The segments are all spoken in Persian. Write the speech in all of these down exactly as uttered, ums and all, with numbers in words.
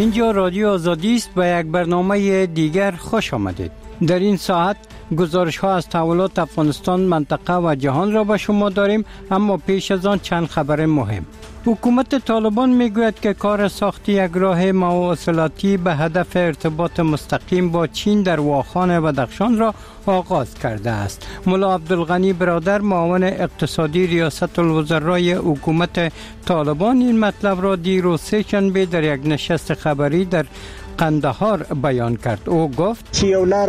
اینجا رادیو آزادی است. به یک برنامه دیگر خوش آمدید. در این ساعت گزارش ها از تحولات افغانستان، منطقه و جهان را به شما داریم، اما پیش از آن چند خبر مهم. حکومت طالبان میگوید که کار ساخت یک راه مواصلاتی به هدف ارتباط مستقیم با چین در واخان بدخشان را آغاز کرده است. ملا عبدالغنی برادر، معاون اقتصادی ریاست الوزرای حکومت طالبان، این مطلب را دیروز سه‌شنبه در یک نشست خبری در قندهار بیان کرد. او گفت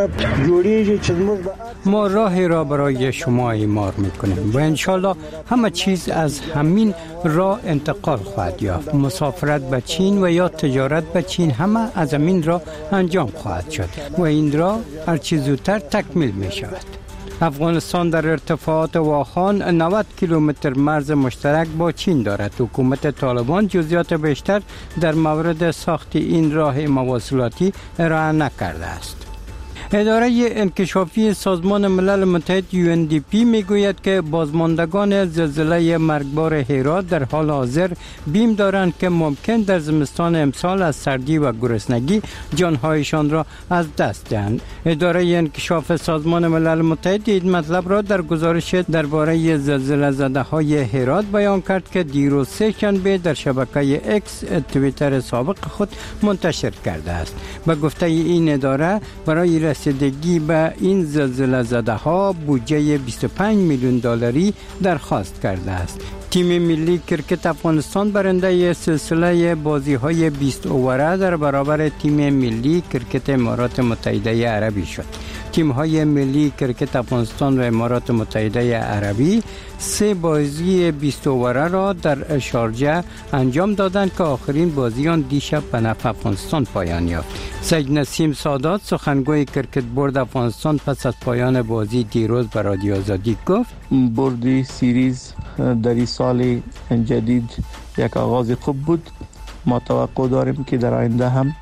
ما راهی را برای شما اعمار میکنیم و انشالله همه چیز از همین راه انتقال خواهد یافت. مسافرت به چین و یا تجارت به چین همه از همین راه انجام خواهد شد و این راه هر چه زودتر تکمیل می شود. افغانستان در ارتفاعات واخان نود کیلومتر مرز مشترک با چین دارد. حکومت طالبان جزئیات بیشتر در مورد ساخت این راه مواصلاتی ارائه نکرده است. اداره انکشافی سازمان ملل متحد یو ان دی پی میگوید که بازماندگان زلزله مرگبار هرات در حال حاضر بیم دارند که ممکن در زمستان امسال از سردی و گرسنگی جانهایشان را از دست دهند. اداره انکشاف سازمان ملل متحد این مطلب را در گزارش درباره زلزله زده های هرات بیان کرد که دیروز سه‌شنبه در شبکه اکس توییتر سابق خود منتشر کرده است. به گفته این اداره برای رسیدگی به این زلزله زده ها بودجه بیست و پنج میلیون دلاری درخواست کرده است. تیم ملی کرکت افغانستان برنده سلسله بازی های بیست اووره در برابر تیم ملی کرکت امارات متحده عربی شد. تیم های ملی کرکت افغانستان و امارات متحده عربی سه بازی بیست اووره را در شارجه انجام دادند که آخرین بازی آن دیشب به نفع افغانستان پایان یافت. سید نسیم سادات، سخنگوی کرکت بورد افغانستان، پس از پایان بازی دیروز به رادیو آزادی گفت بردی سیریز در این سال جدید یک آغاز خوب بود. ما توقع داریم که در آینده هم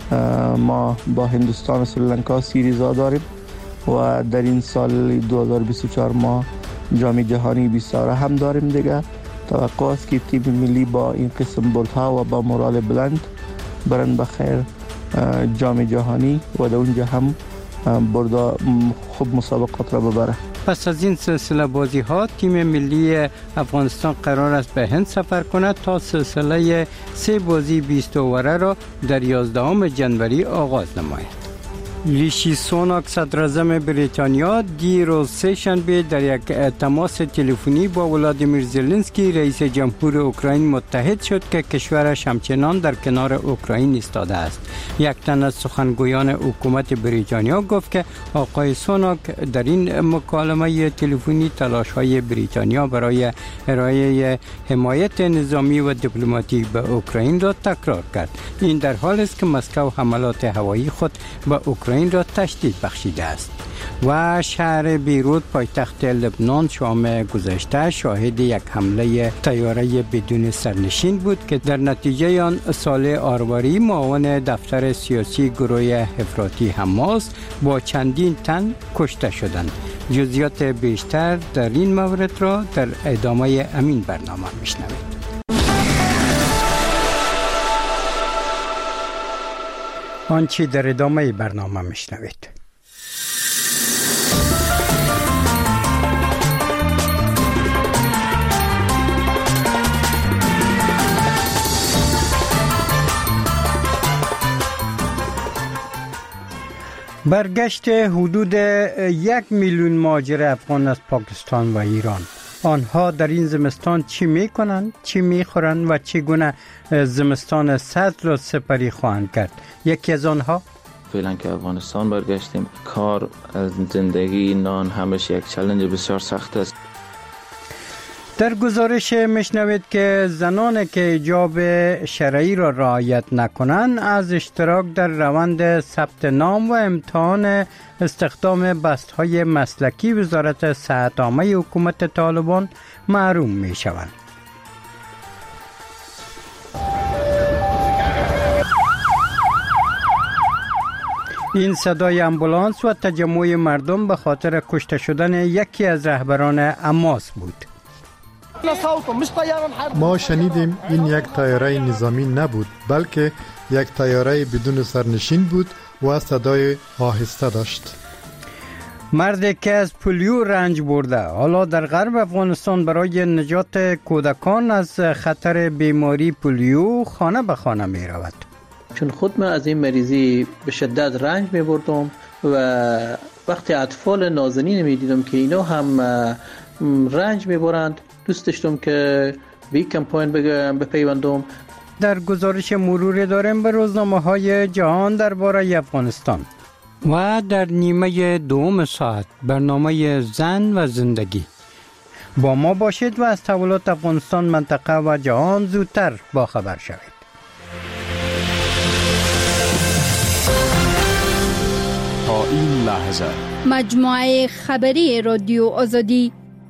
ما با هندوستان و سریلانکا سیریز ها داریم و در این سال دو هزار و بیست و چهار ما جام جهانی بیست هم داریم دیگه. توقع است که تیم ملی با این قسم بولها و با مورال بلند برن بخیر جام جهانی و در اونجا هم بردا خوب مسابقات را ببره. پس از این سلسله بازی ها تیم ملی افغانستان قرار است به هند سفر کند تا سلسله سه بازی بیست اووره را در یازدهم جنوری آغاز نماید. ریشی سوناک، صدر اعظم بریتانیا، دیروز سه‌شنبه در یک تماس تلفنی با ولادیمیر زلنسکی رئیس جمهور اوکراین متحد شد که کشورش همچنان در کنار اوکراین ایستاده است. یک تن از سخنگویان حکومت بریتانیا گفت که آقای سوناک در این مکالمه تلفنی تلاش‌های بریتانیا برای ارائه حمایت نظامی و دیپلماتیک به اوکراین را تکرار کرد. این در حالی است که مسکو حملات هوایی خود به اوکراین این را تشدید بخشیده است. و شهر بیروت پایتخت لبنان شام گذشته شاهد یک حمله طیاره بدون سرنشین بود که در نتیجه آن صالح آرواری، معاون دفتر سیاسی گروه افراطی حماس، با چندین تن کشته شدند. جزئیات بیشتر در این مورد را در ادامه همین برنامه میشنوید. آنچه در ادامه برنامه میشنوید. برگشت حدود یک میلیون مهاجر افغان از پاکستان و ایران. آنها در این زمستان چی می کنند، چی می خورند و چگونه زمستان سرد را سپری خواهند کرد؟ یکی از آنها فعلا که افغانستان برگشتیم، کار، زندگی، نان همش یک چالش بسیار سخت است. در گزارش میشنوید که زنان که حجاب شرعی را رعایت نکنند از اشتراک در روند ثبت نام و امتحان استخدام بستهای مسلکی وزارت صحت عامه حکومت طالبان محروم می شوند. این صدای امبولانس و تجمع مردم به خاطر کشته شدن یکی از رهبران حماس بود. ما شنیدیم این یک طیاره نظامی نبود، بلکه یک طیاره بدون سرنشین بود و صدای آهسته داشت. مردی که از پولیو رنج برده حالا در غرب افغانستان برای نجات کودکان از خطر بیماری پولیو خانه به خانه می رود. چون خود من از این مریضی به شدت رنج می بردم و وقتی اطفال نازنین می دیدم که اینا هم رنج می برند، دوست داشتم که به این کمپاین بپیوندم. در گزارش مروری داریم به روزنامه های جهان درباره افغانستان و در نیمه دوم ساعت برنامه زن و زندگی. با ما باشید و از تحولات افغانستان، منطقه و جهان زودتر باخبر شوید. تا این لحظه مجموعه خبری رادیو آزادی.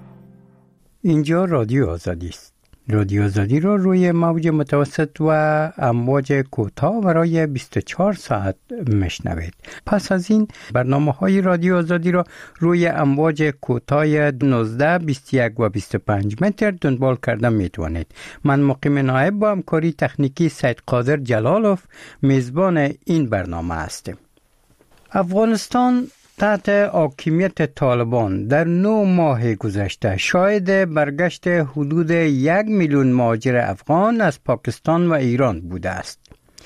اینجا رادیو آزادی است. رادیو آزادی را روی موج متوسط و امواج کوتاه برای بیست و چهار ساعت میشنوید. پس از این برنامه های رادیو آزادی را روی امواج کوتاه نوزده، بیست و یک و بیست و پنج متر دنبال کرده میتوانید. من مقیم نایب با همکاری تکنیکی سید قادر جلالوف میزبان این برنامه هستیم. افغانستان تحت حاکمیت طالبان در نه ماه گذشته شاهد برگشت حدود یک میلیون مهاجر افغان از پاکستان و ایران بوده است.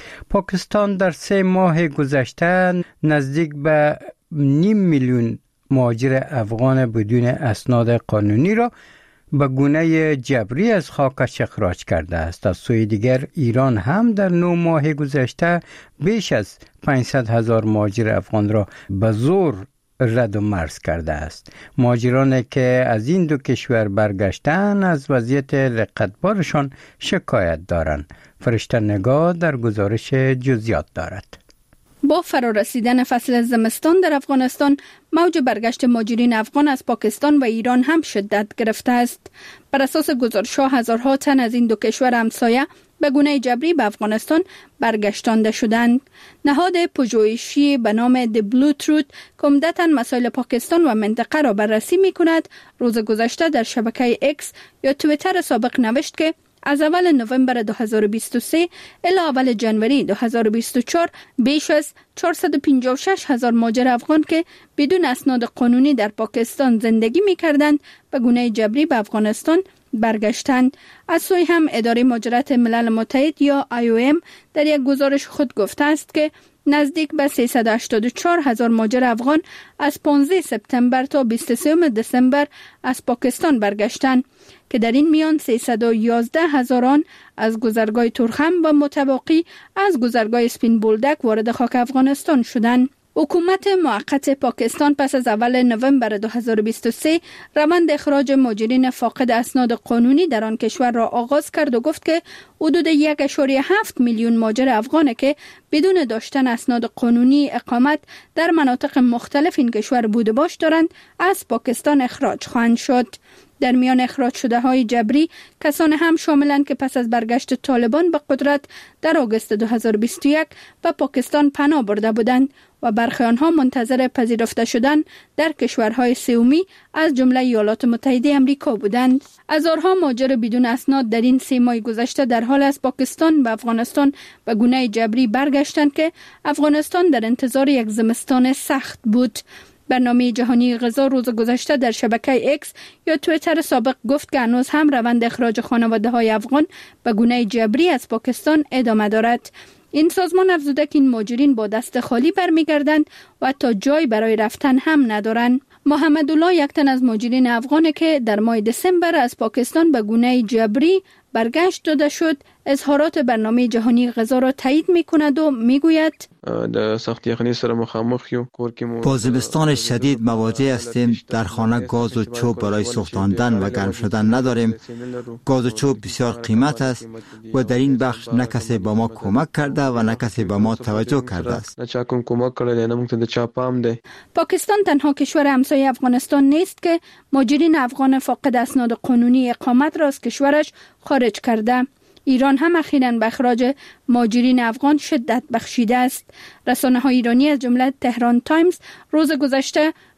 پاکستان در سه ماه گذشته نزدیک به نیم میلیون مهاجر افغان بدون اسناد قانونی را به گونه جبری از خاکش اخراج کرده است. از سوی دیگر ایران هم در نه ماه گذشته بیش از پانصد هزار مهاجر افغان را به زور رد و مرز کرده است. مهاجرانی که از این دو کشور برگشتن از وضعیت رقتبارشان شکایت دارند. فرشته نگاه در گزارش جزئیات دارد. با فرارسیدن فصل زمستان در افغانستان، موج برگشت مهاجرین افغان از پاکستان و ایران هم شدت گرفته است. بر اساس گزارش‌ها هزارها تن از این دو کشور همسایه به گونه جبری به افغانستان برگشتانده شدند. نهاد پژوهشی به نام The Blue Truth که عمدتاً مسائل پاکستان و منطقه را بررسی می‌کند، روز گذشته در شبکه ایکس یا توییتر سابق نوشت که از اول نوامبر دو هزار و بیست و سه الی اول ژانویه دو هزار و بیست و چهار بیش از چهارصد و پنجاه و شش هزار مهاجر افغان که بدون اسناد قانونی در پاکستان زندگی می‌کردند به گونه جبری به افغانستان برگشتند. از سوی هم اداره مهاجرت ملل متحد یا آی او ام در یک گزارش خود گفته است که نزدیک به سیصد و هشتاد و چهار هزار مهاجر افغان از پانزده سپتامبر تا بیست و سه دسامبر از پاکستان برگشتند که در این میان سیصد و یازده هزار آن از گذرگاه تورخم و متباقی از گذرگاه اسپین بولدک وارد خاک افغانستان شدند. حکومت موقت پاکستان پس از اول نوامبر دو هزار و بیست و سه روند اخراج مهاجرین فاقد اسناد قانونی در آن کشور را آغاز کرد و گفت که حدود یک ممیز هفت میلیون مهاجر افغان که بدون داشتن اسناد قانونی اقامت در مناطق مختلف این کشور بوده باش دارند از پاکستان اخراج خواهند شد. در میان اخراج شده های جبری کسان هم شاملند که پس از برگشت طالبان به قدرت در آگوست دو هزار و بیست و یک به پاکستان پناه برده بودند و برخی آنها منتظر پذیرفته شدن در کشورهای سومی از جمله ایالات متحده آمریکا بودند. هزارها مهاجر بدون اسناد در این سه ماه گذشته در حال از پاکستان به افغانستان به گونه جبری برگشتند که افغانستان در انتظار یک زمستان سخت بود. برنامه جهانی غذا روز گذشته در شبکه ایکس یا توییتر سابق گفت که هنوز هم روند اخراج خانواده های افغان به گونه جبری از پاکستان ادامه دارد. این سازمان افزوده که این مهاجرین با دست خالی برمیگردند و تا جای برای رفتن هم ندارند. محمد الله یک تن از مهاجرین افغان که در ماه دسامبر از پاکستان به گونه جبری برگشت داده شد، اظهارات برنامه جهانی غذا را تایید می‌کند و می‌گوید در سختی یخنی سره مخامخ یو با زمستان شدید مواجه هستیم. در خانه گاز و چوب برای سوختاندن و گرم شدن نداریم. گاز و چوب بسیار قیمت است و در این بخش نه کسی با ما کمک کرده و نه کسی با ما توجه کرده است. نه چا کوم کمک کړی نه موږ ته د چا پام دی. پاکستان تنها کشور همسایه افغانستان نیست که مهاجرین افغان فاقد اسناد قانونی اقامت را از کشورش خارج کرده. ایران هم اخیراً به اخراج مهاجرین افغان شدت بخشیده است. رسانه‌های ایرانی از جمله تهران تایمز روز گذشته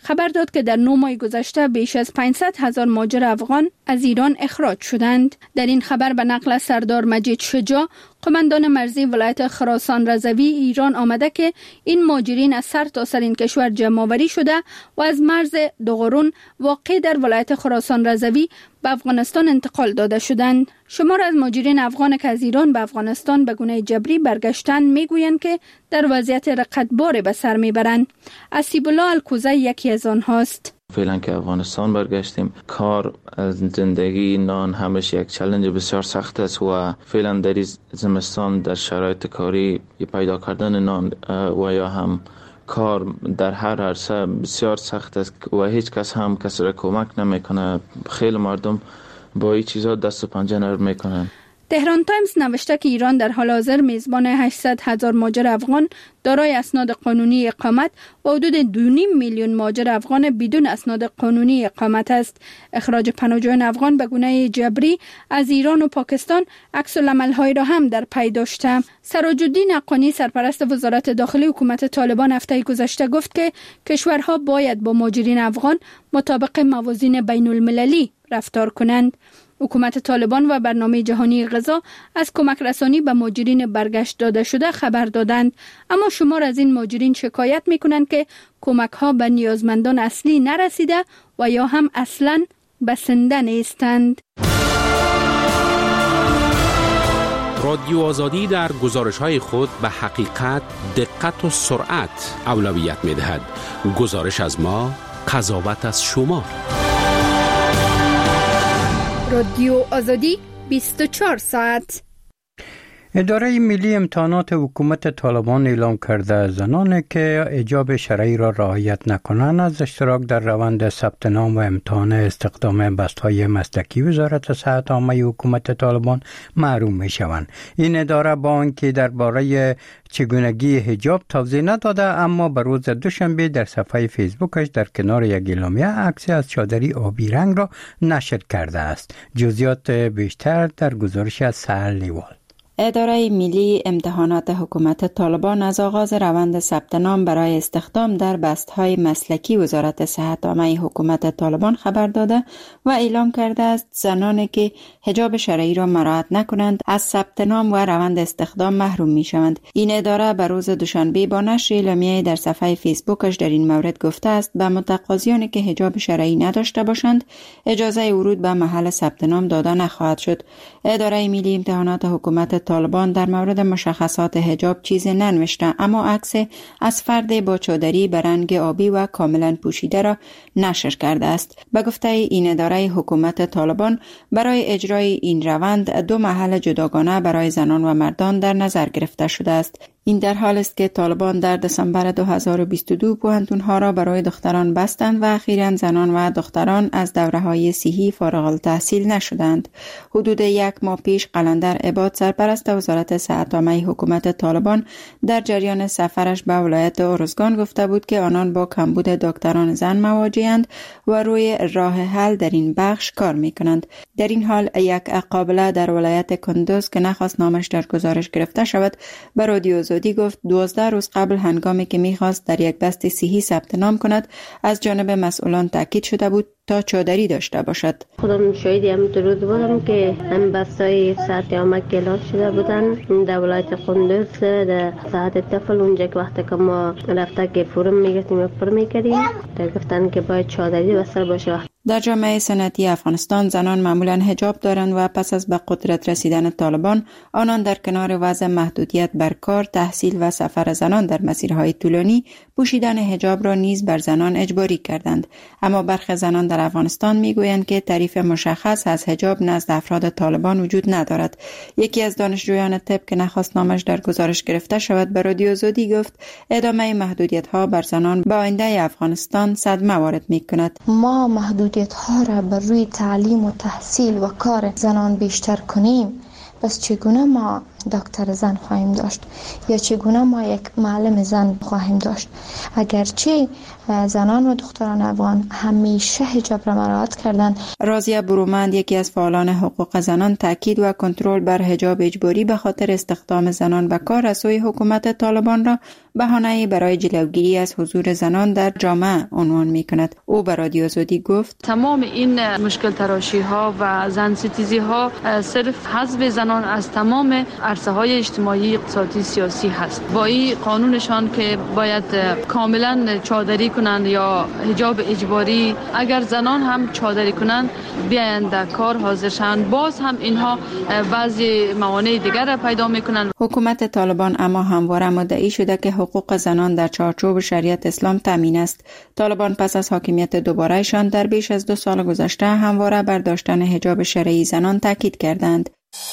خبر داد که در نه ماه گذشته بیش از پانصد هزار مهاجر افغان از ایران اخراج شدند. در این خبر به نقل از سردار مجید شجاع، قماندان مرزی ولایت خراسان رضوی ایران آمده که این مهاجرین از سر تا سر این کشور جمع آوری شده و از مرز دوغرون واقع در ولایت خراسان رضوی به افغانستان انتقال داده شدند. شمار از مهاجرین افغان که از ایران به افغانستان به گونه جبری برگشتند میگویند که در وضعیت رقتبار به سر میبرند. اسیب الله الکوزه یکی از آنهاست. فعلا که افغانستان برگشتیم، کار، زندگی، نان همش یک چالش بسیار سخت است و فعلا در این زمستان در شرایط کاری پیدا کردن نان و یا هم کار در هر عرصه بسیار سخت است و هیچ کس هم کس را کمک نمیکنه. خیلی مردم با این چیزا دست و پنجه نرم میکنن. تهران تایمز نوشته که ایران در حال حاضر میزبان هشتصد هزار مهاجر افغان دارای اسناد قانونی اقامت و حدود دو و نیم میلیون مهاجر افغان بدون اسناد قانونی اقامت است. اخراج پناهجویان افغان به گونه جبری از ایران و پاکستان عکس العمل‌هایی را هم در پی داشته. سراج الدین حقانی، سرپرست وزارت داخلی حکومت طالبان، هفته گذشته گفت که کشورها باید با مهاجرین افغان مطابق موازین بین المللی رفتار کنند. حکومت طالبان و برنامه جهانی غذا از کمک رسانی به مهاجرین برگشت داده شده خبر دادند، اما شمار از این مهاجرین شکایت می‌کنند که کمک ها به نیازمندان اصلی نرسیده و یا هم اصلاً بسنده نیستند. رادیو آزادی در گزارش‌های خود به حقیقت، دقت و سرعت اولویت می‌دهد. گزارش از ما، قضاوت از شما. رادیو آزادی بیست و چهار ساعت. اداره ملی امتحانات حکومت طالبان اعلام کرده زنانی که حجاب شرعی را رعایت نکنند از اشتراک در روند ثبت نام و امتحان استخدام بست‌های مسلکی وزارت صحت عامه حکومت طالبان محروم می‌شوند. این اداره با آنکه درباره چگونگی حجاب توضیح نداده، اما به روز دوشنبه در صفحه فیسبوکش در کنار یک اعلامیه عکسی از چادری آبی رنگ را نشر کرده است. جزئیات بیشتر در گزارش از سهل لیوال. اداره ملی امتحانات حکومت طالبان از آغاز روند ثبت نام برای استخدام در بست‌های مسلکی وزارت صحت عامه حکومت طالبان خبر داده و اعلام کرده است زنانی که حجاب شرعی را مراعات نکنند از ثبت نام و روند استخدام محروم می‌شوند. این اداره به روز دوشنبه با نشر اعلامیه در صفحه فیسبوکش در این مورد گفته است به متقاضیانی که حجاب شرعی نداشته باشند اجازه ورود به محل ثبت نام داده نخواهد شد. اداره ملی امتحانات حکومت طالبان در مورد مشخصات حجاب چیزی ننوشته، اما عکس از فرد با چادری به رنگ آبی و کاملا پوشیده را نشر کرده است. به گفته این اداره حکومت طالبان برای اجرای این روند دو محل جداگانه برای زنان و مردان در نظر گرفته شده است. این در حال است که طالبان در دسامبر دو هزار و بیست و دو پوهنتون‌ها را برای دختران بستند و اخیراً زنان و دختران از دوره‌های صحی فارغ التحصیل نشدند. حدود یک ماه پیش قلندر عباد، سرپرست وزارت صحت عامه حکومت طالبان، در جریان سفرش به ولایت ارزگان گفته بود که آنان با کمبود دکتران زن مواجه‌اند و روی راه حل در این بخش کار می‌کنند. در این حال یک قابله در ولایت کندوز که نخواست نامش در گزارش گرفته شود به رادیو آزادی گفت دوازده روز قبل هنگامی که میخواست در یک بست صحی ثبت نام کند از جانب مسئولان تاکید شده بود تا چادری داشته باشد. خودم شاهدی هم درود بودم که هم بستای صحت عامه کلاس شده بودن در ولایت قندوز در صحت طفل. اونجا که وقتی که ما رفته که فرم میگرفتیم و فرم میکردیم در گفتن که باید چادری بستر باشه. در جامعه سنتی افغانستان زنان معمولاً حجاب دارند و پس از به قدرت رسیدن طالبان آنان در کنار وضع محدودیت بر کار، تحصیل و سفر زنان در مسیرهای طولانی پوشیدن حجاب را نیز بر زنان اجباری کردند. اما برخی زنان در افغانستان میگویند که تعریف مشخص از حجاب نزد افراد طالبان وجود ندارد. یکی از دانشجویان طب که نخواست نامش در گزارش گرفته شود به رادیو آزادی گفت ادامه محدودیت‌ها بر زنان به آینده افغانستان صدمه وارد می‌کند. ما محدودیت ها را بر روی تعلیم و تحصیل و کار زنان بیشتر کنیم، پس چگونه ما دکتر زن خواهیم داشت یا چگونه ما یک معلم زن خواهیم داشت. اگرچه زنان و دختران افغان همیشه حجاب را مراعات کردند. رازیه برومند یکی از فعالان حقوق زنان تاکید و کنترل بر حجاب اجباری به خاطر استخدام زنان به کار از سوی حکومت طالبان را بهانه‌ای برای جلوگیری از حضور زنان در جامعه عنوان می‌کند. او به رادیو آزادی گفت تمام این مشکل تراشی ها و زن ستیزی ها صرف حذف زنان از تمام عرصه های اجتماعی، اقتصادی، سیاسی هست. با این قانونشان که باید کاملا چادری کنند یا حجاب اجباری، اگر زنان هم چادری کنند بیایند در کار حاضر شوند، باز هم اینها بعضی موانع دیگر را پیدا میکنند. حکومت طالبان اما همواره مدعی شده که حقوق زنان در چارچوب شریعت اسلام تامین است. طالبان پس از حاکمیت دوبارهشان در بیش از دو سال گذشته همواره بر داشتن حجاب شرعی زنان تاکید کردند.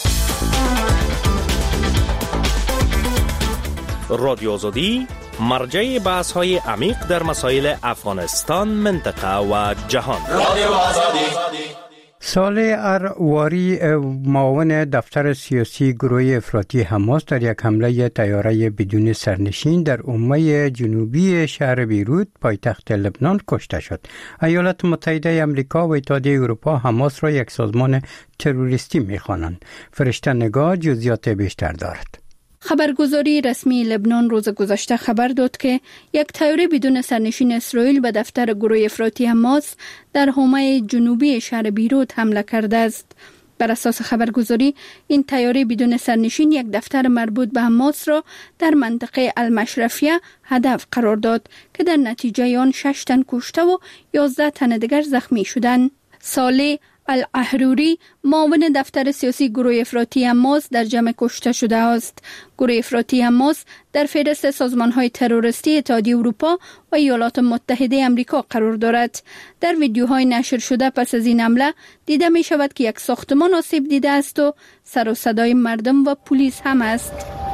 رادیو آزادی مرجع بحث های عمیق در مسائل افغانستان، منطقه و جهان. رادیو آزادی. صالح ارواری معاون دفتر سیاسی گروه افراطی حماس در یک حمله طیاره بدون سرنشین در عمه جنوبی شهر بیروت پایتخت لبنان کشته شد. ایالات متحده آمریکا و اتحادیه اروپا حماس را یک سازمان تروریستی می‌خوانند. فرشته نگاه جزئیات بیشتر دارد. خبرگزاری رسمی لبنان روز گذشته خبر داد که یک طیاره بدون سرنشین اسرائیل به دفتر گروه افراطی حماس در حومه جنوبی شهر بیروت حمله کرده است. بر اساس خبرگزاری این طیاره بدون سرنشین یک دفتر مربوط به حماس را در منطقه المشرفیه هدف قرار داد که در نتیجه آن شش تن کشته و یازده تن دیگر زخمی شدند. صالح الاحروری معاون دفتر سیاسی گروه افراطی حماس در جمع کشته شده است. گروه افراطی حماس در فهرست سازمان‌های تروریستی اتحادیه اروپا و ایالات متحده آمریکا قرار دارد. در ویدیوهای نشر شده پس از این حمله دیده می شود که یک ساختمان آسیب دیده است و سر و صدای مردم و پلیس هم است.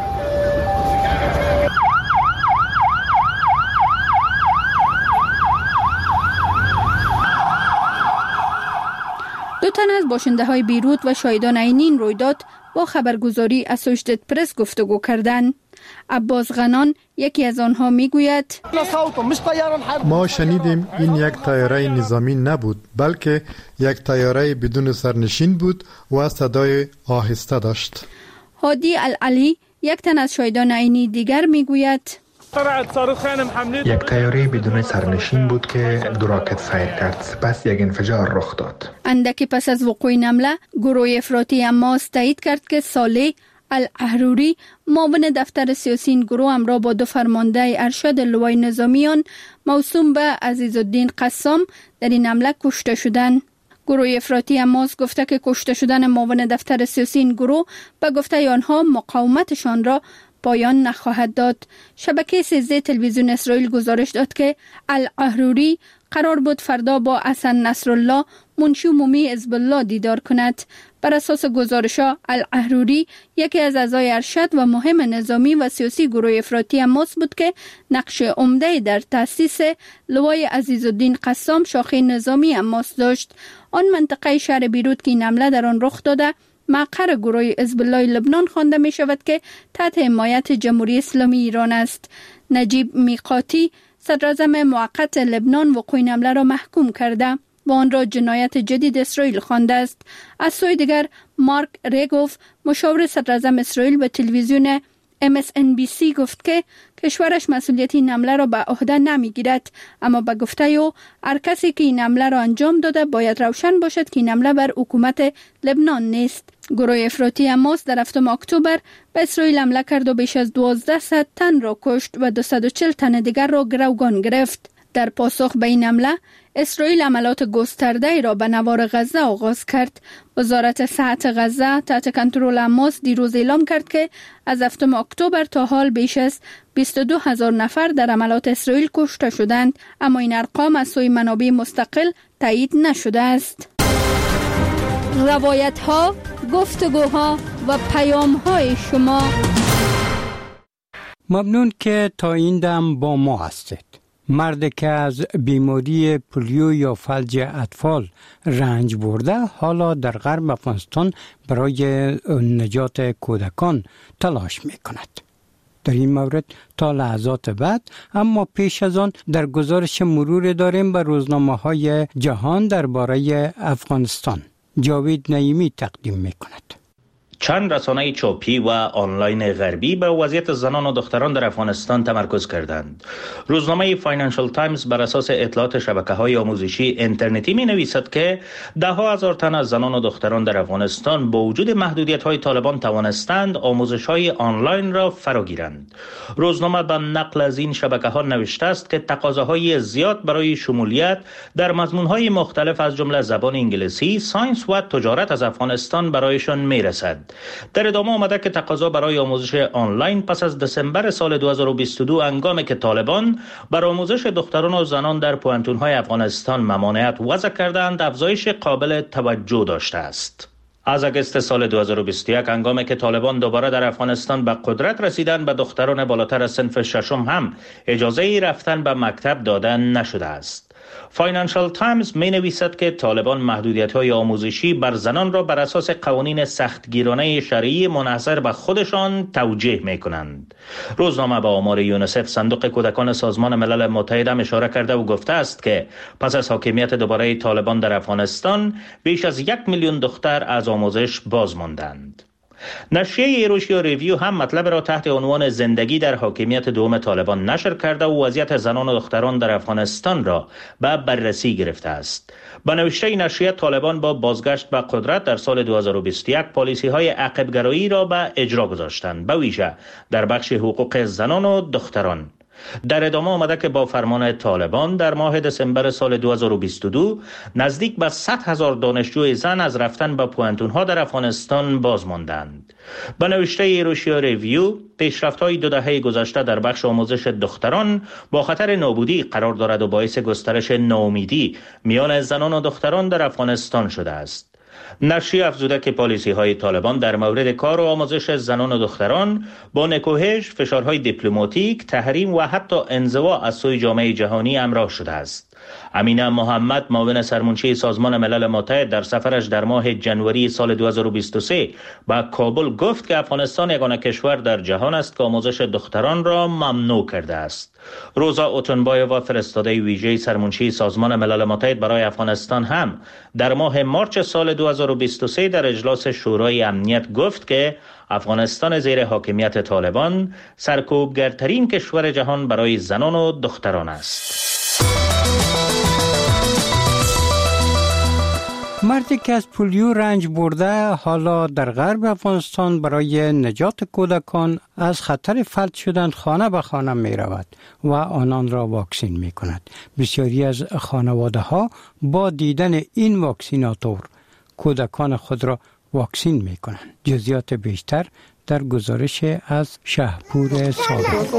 دو تن از باشنده های بیروت و شاهدان عینی این رویداد با خبرگزاری اسوشیتد پرس گفتگو کردند. عباس غنان یکی از آنها میگوید ما شنیدیم این یک طیاره نظامی نبود بلکه یک طیاره بدون سرنشین بود و صدای آهسته داشت. هادی العلی یک تن از شاهدان عینی دیگر میگوید یک طیاره بدون سرنشین بود که دو راکت فایر کرد، سپس یک انفجار رخ داد. اندکی پس از وقوع این حمله گروه افراطی حماس تایید کرد که صالح الاحروری معاون دفتر سیاسی این گروه همراه با دو فرمانده ارشد لوای نظامیان موسوم به عزیزالدین قسام در این حمله کشته شدند. گروه افراطی حماس گفته که کشته شدن معاون دفتر سیاسی این گروه به گفته آنها مقاومتشان را پایان نخواهد داد. شبکه سیزده تلویزیون اسرائیل گزارش داد که الاحروری قرار بود فردا با حسن نصرالله منشی عمومی حزب الله دیدار کند. بر اساس گزارش‌ها الاحروری یکی از اعضای ارشد و مهم نظامی و سیاسی گروه افراطی حماس بود که نقش عمده در تأسیس لوای عزیزالدین قسام شاخه نظامی حماس داشت. آن منطقه شهر بیروت که این حمله در آن رخ داده مقر گروه حزب الله لبنان خوانده می شود که تحت حمایت جمهوری اسلامی ایران است. نجیب میقاتی صدراعظم موقت لبنان وقوع این حمله را محکوم کرده و آن را جنایت جدید اسرائیل خوانده است. از سوی دیگر مارک ریگوف مشاور صدراعظم اسرائیل به تلویزیون ام اس ان بی سی گفت که کشورش مسئولیت این حمله را به عهده نمیگیرد، اما به گفته او هر کسی که این حمله را انجام داده باید روشن باشد که این حمله بر حکومت لبنان نیست. گروه افراطی حماس در هفتم اکتبر به اسرائیل حمله کرد و بیش از دوازده تن را کشت و دویست و چهل تن دیگر را گروگان گرفت. در پاسخ به این حمله اسرائیل عملیات گسترده را به نوار غزه آغاز کرد. وزارت صحت غزه تحت کنترل حماس دیروز اعلام کرد که از هفتم اکتبر تا حال بیش از بیست و دو هزار نفر در عملیات اسرائیل کشته شدند، اما این ارقام از سوی منابع مستقل تایید نشده است. روایت ها، گفتگوها و پیام های شما. ممنون که تا این دم با ما هستید. مردی که از بیماری پولیو یا فلج اطفال رنج برده حالا در غرب افغانستان برای نجات کودکان تلاش می کند. در این مورد تا لحظات بعد، اما پیش از آن در گزارش مرور داریم به روزنامه های جهان درباره افغانستان. جاوید نعیمی تقدیم می کند. چند رسانه چاپی و آنلاین غربی به وضعیت زنان و دختران در افغانستان تمرکز کردند. روزنامه فاینانشال تایمز بر اساس اطلاعات شبکه‌های آموزشی اینترنتی می نویسد که ده ها هزار تن از زنان و دختران در افغانستان با وجود محدودیت‌های طالبان توانستند آموزش‌های آنلاین را فراگیرند. روزنامه به نقل از این شبکه‌ها نوشته است که تقاضاهای زیاد برای شمولیت در مضمون‌های مختلف از جمله زبان انگلیسی، ساینس و تجارت از افغانستان برایشان می‌رسد. در ادامه آمده که تقاضا برای آموزش آنلاین پس از دسامبر سال دو هزار و بیست و دو هنگامی که طالبان بر آموزش دختران و زنان در پوانتون‌های افغانستان ممانعت وضع کردند، افزایش قابل توجه داشته است. از اگست سال دو هزار و بیست و یک هنگامی که طالبان دوباره در افغانستان به قدرت رسیدند، به دختران بالاتر از صنف ششم هم اجازه رفتن به مکتب داده نشده است. فاینانشال تایمز می نویسد که طالبان محدودیت‌های آموزشی بر زنان را بر اساس قوانین سختگیرانه شرعی منحصر به خودشان توجیه می کنند. روزنامه به آمار یونیسف، صندوق کودکان سازمان ملل متحد اشاره کرده و گفته است که پس از حاکمیت دوباره طالبان در افغانستان بیش از یک میلیون دختر از آموزش باز ماندند. نشریه ایروشیا ریویو هم مطلب را تحت عنوان زندگی در حاکمیت دوم طالبان نشر کرده و وضعیت زنان و دختران در افغانستان را به بررسی گرفته است. با نوشته نشریه، طالبان با بازگشت به قدرت در سال دو هزار و بیست و یک پالیسی‌های عقب‌گرایی را به اجرا گذاشتند، به ویژه در بخش حقوق زنان و دختران. در ادامه آمده که با فرمان طالبان در ماه دسامبر سال دو هزار و بیست و دو نزدیک به صد هزار دانشجوی زن از رفتن به پوانتون‌ها در افغانستان باز ماندند. به نوشته ایروشیا ریویو، پیشرفت‌های دو دهه گذشته در بخش آموزش دختران با خطر نابودی قرار دارد و باعث گسترش ناامیدی میان زنان و دختران در افغانستان شده است. نشریه افزوده که پالیسی های طالبان در مورد کار و آموزش زنان و دختران با نکوهش، فشارهای دیپلماتیک، تحریم و حتی انزوا از سوی جامعه جهانی همراه شده است. امینه محمد، معاون سرمنشی سازمان ملل متحد، در سفرش در ماه جنوری سال دو هزار و بیست و سه به کابل گفت که افغانستان یگانه کشور در جهان است که آموزش دختران را ممنوع کرده است. روزا اوتنبایووا، فرستاده ویژه سرمنشی سازمان ملل متحد برای افغانستان، هم در ماه مارچ سال دو هزار و بیست و سه در اجلاس شورای امنیت گفت که افغانستان زیر حاکمیت طالبان سرکوبگرترین کشور جهان برای زنان و دختران است. مردی که از پولیو رنج برده حالا در غرب افغانستان برای نجات کودکان از خطر فلج شدن خانه به خانه می رود و آنان را واکسین می کند. بسیاری از خانواده ها با دیدن این واکسیناتور کودکان خود را واکسین می کنند. جزئیات بیشتر در گزارش از شهپور صادق.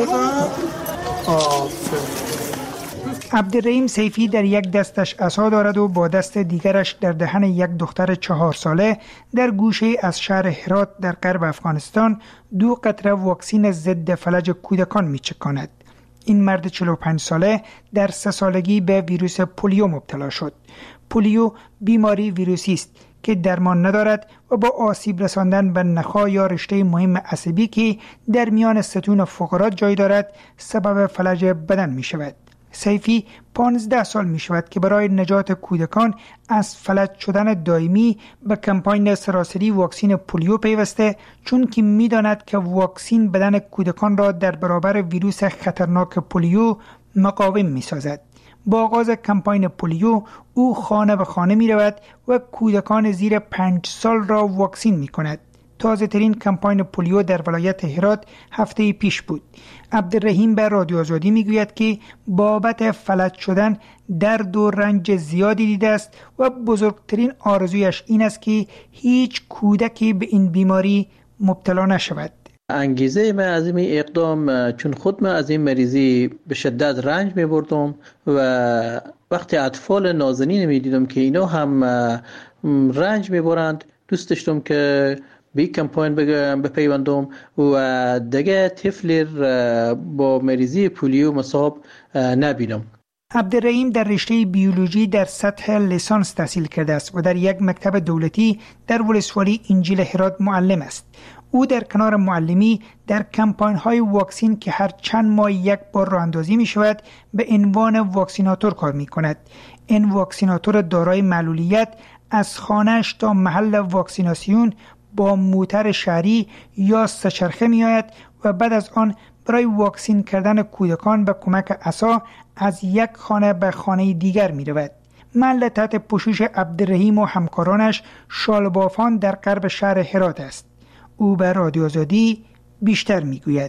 عبدالرحیم سیفی در یک دستش عصا دارد و با دست دیگرش در دهن یک دختر چهار ساله در گوشه از شهر هرات در غرب افغانستان دو قطره واکسین ضد فلج کودکان میچکاند. این مرد چهل و پنج ساله در سه سالگی به ویروس پولیو مبتلا شد. پولیو بیماری ویروسی است که درمان ندارد و با آسیب رساندن به نخاع یا رشته مهم عصبی که در میان ستون فقرات جای دارد سبب فلج بدن می شود. سیفی پانزده سال می شود که برای نجات کودکان از فلج شدن دائمی به کمپاین سراسری واکسین پولیو پیوسته، چون که می داند که واکسین بدن کودکان را در برابر ویروس خطرناک پولیو مقاوم می سازد. با آغاز کمپاین پولیو او خانه به خانه می رود و کودکان زیر پنج سال را واکسین می کند. تازه ترین کمپاین پولیو در ولایت هرات هفته پیش بود. عبدالرحیم به رادیو آزادی می گوید که بابت فلج شدن درد و رنج زیادی دیده است و بزرگترین آرزویش این است که هیچ کودکی به این بیماری مبتلا نشود. انگیزه من از این اقدام چون خود من از این مریضی به شدت رنج می بردم و وقتی اطفال نازنین می دیدم که اینا هم رنج می برند، دوست داشتم که به کمپاین بپیوندم و دیگه طفل با مریضی پولیو مصاب نبینم. عبدالرحیم در رشته بیولوژی در سطح لیسانس تحصیل کرده است و در یک مکتب دولتی در ولسوالی انجیل هرات معلم است. او در کنار معلمی در کمپاین های واکسین که هر چند ماه یک بار راه اندازی می شود به عنوان واکسیناتور کار می کند. این واکسیناتور دارای معلولیت از خانه‌اش تا محل واکسیناسیون با موتر شهری یا سه‌چرخه می آید و بعد از آن برای واکسین کردن کودکان به کمک عصا از یک خانه به خانه دیگر می رود. محل تحت پوشش عبدالرحیم و همکارانش شالبافان در غرب شهر هرات است. او به رادیو آزادی بیشتر می گوید.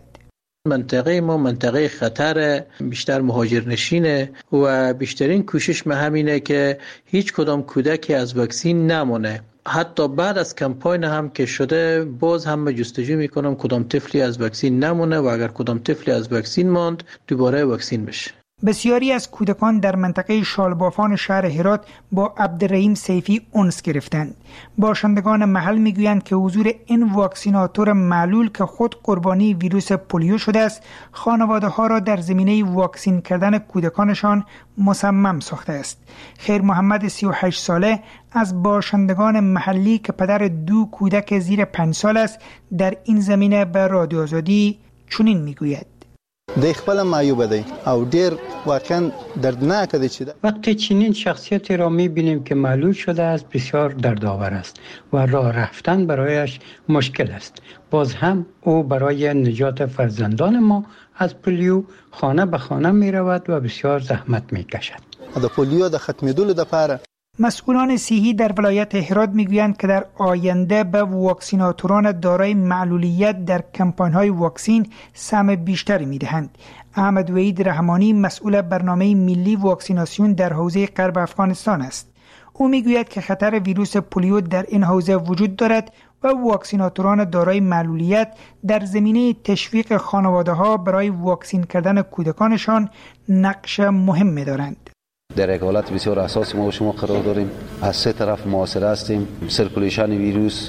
منطقه ما منطقه خطر، بیشتر مهاجرنشینه و بیشترین کوشش ما همینه که هیچ کدام کودکی از واکسین نمونه. حتی بعد از کمپاین هم که شده باز هم جستجو میکنم کدام طفلی از واکسین نمونه و اگر کدام طفلی از واکسین ماند دوباره واکسین بشه. بسیاری از کودکان در منطقه شالبافان شهر هرات با عبدالرحیم سیفی انس گرفتند. باشندگان محل میگویند که حضور این واکسیناتور معلول که خود قربانی ویروس پولیو شده است، خانواده ها را در زمینه واکسین کردن کودکانشان مصمم ساخته است. خیر محمد سی و هشت ساله از باشندگان محلی که پدر دو کودک زیر پنج سال است در این زمینه به رادیو آزادی چنین میگوید. د خپل معیوب دی او ډیر واقعا دردناک دی چې وقتی چنین شخصیتی را می‌بینیم که معلول شده است بسیار دردآور است و راه رفتن برایش مشکل است. باز هم او برای نجات فرزندان ما از پولیو خانه به خانه می‌رود و بسیار زحمت می‌کشد. د پولیو د ختمېدلو لپاره مسئولان صحی در ولایت هرات میگویند که در آینده به واکسیناتوران دارای معلولیت در کمپاین‌های واکسین سهم بیشتری میدهند. احمد وحید رحمانی مسئول برنامه ملی واکسیناسیون در حوزه غرب افغانستان است. او میگوید که خطر ویروس پولیو در این حوزه وجود دارد و واکسیناتوران دارای معلولیت در زمینه تشویق خانواده‌ها برای واکسین کردن کودکانشان نقش مهمی دارند. در یک حالت بسیار اساسی ما و شما قرار داریم. از سه طرف موثر هستیم. سرکولیشن ویروس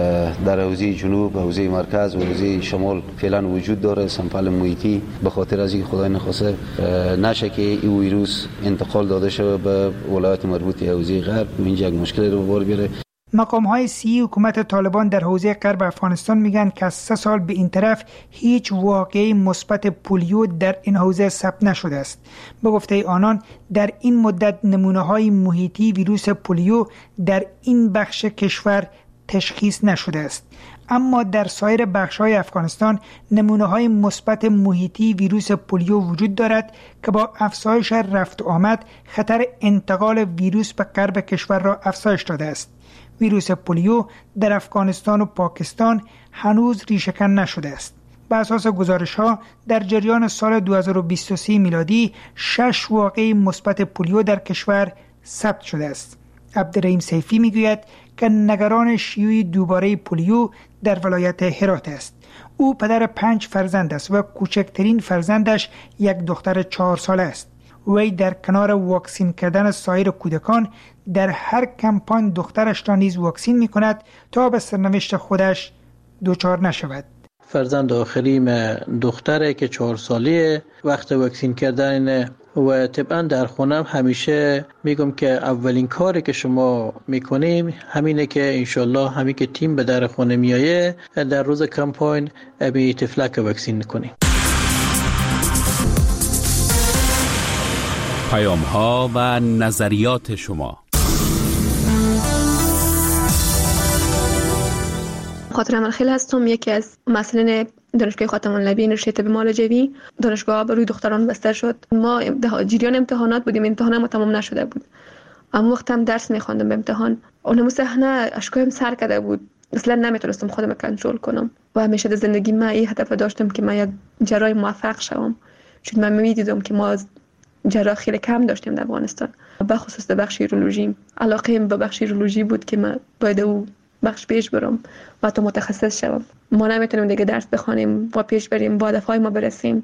در حوزه جنوب، حوزه مرکز و حوزه شمال فعلا وجود داره. سمپل محیطی به خاطر از اینکه خدای نخواسته نشه که این ویروس انتقال داده شه به ولایت مربوطه حوزه غرب، اینجا یک مشکل رو به بار بیاره. مقام های سی حکومت طالبان در حوزه غرب افغانستان میگن که از سه سال به این طرف هیچ واقعه مثبت پولیو در این حوزه ثبت نشده است. به گفته آنان در این مدت نمونه های محیطی ویروس پولیو در این بخش کشور تشخیص نشده است. اما در سایر بخش‌های افغانستان نمونه‌های مثبت محیطی ویروس پولیو وجود دارد که با افزایش رفت و آمد خطر انتقال ویروس به غرب کشور را افزایش داده است. ویروس پولیو در افغانستان و پاکستان هنوز ریشه‌کن نشده است. بر اساس گزارش‌ها در جریان سال دو هزار و بیست و سه میلادی شش واقعه مثبت پولیو در کشور ثبت شده است. عبدالرحیم سیفی میگوید که نگران شیوع دوباره پولیو در ولایت هرات است. او پدر پنج فرزند است و کوچکترین فرزندش یک دختر چهار ساله است. وی در کنار واکسین کردن سایر کودکان در هر کمپاین دخترش را نیز واکسین می کند تا به سرنوشت خودش دچار نشود. فرزند آخریم دختره که چهار سالیه، وقت واکسین کردن و طبعا در خونم همیشه میگم که اولین کاری که شما میکنیم همینه که انشالله همین که تیم به در خونه میایه در روز کمپاین ابی تفلک واکسین کنیم. پیام ها و نظریات شما. خاطر عملخیل هستم، یکی از مسئولین دانشگاه خاتم النبیین رشته طب معالجوی. دانشگاه بر روی دختران بسته شد. ما جریان امتحانات بودیم، امتحان ما تمام نشده بود. اما وقت هم درس میخواندم به امتحان، اونم صحنه اشکایم سر کرده بود، اصلا نمیتونستم خودم کنترل کنم و همیشه در زندگی من این هدف داشتم که من یک جراح موفق شوم، چون من میدیدم که ما جراح خیلی کم داشتیم در افغانستان، به خصوص در بخش یورولوژی. علاقه‌ام به بخش یورولوژی بود که من باید او بخش پیش برم و تا متخصص شوم. ما نمیتونیم دیگه درس بخونیم و پیش بریم، با هدفهای ما برسیم.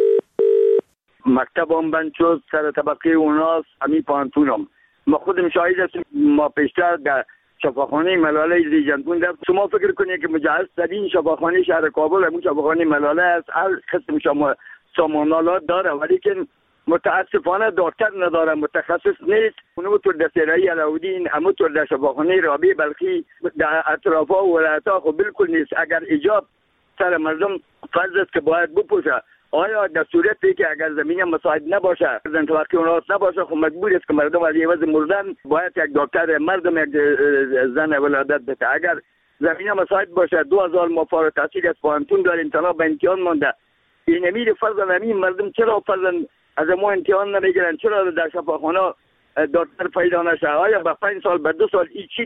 مکتبم بند شد، سر طبقه اوناست، همی پانتونم. ما خودم شاهد هستم. ما پیشتر در شفاخانه ملاله لیجندون در شما فکر کنید که مجهز ترین شفاخانه شهر کابل همون شفاخانه ملاله است. هر قسم شما سامانالات داره ولی که متاسفانه دکتر نداره، متخصص نیست. اونطور در سرایی علاودین، همونطور در شفاخانه رابی بلخی در اطرافا و ولایت‌ها خب بالکل نیست. اگر ایجاب سر مردم فرض است که باید بپوشه، آیا در صورتی که اگر زمین مساعد نباشه، زن توقعات نباشه، خب مجبور است که مردم از عوض مردن باید یک دکتر مردم یک زن ولادت بده. اگر زمین مساعد باشه، دو هزار ما فارغ التحصیل از فانتون داریم، تنها به امتحان مانده. این امیر فرضاً همین مردم چرا فرضاً از ما امتحان نمیگیرن؟ چرا در شفاخانه دکتر پیدا نشه؟ آیا به پنج سال به دو سال این چی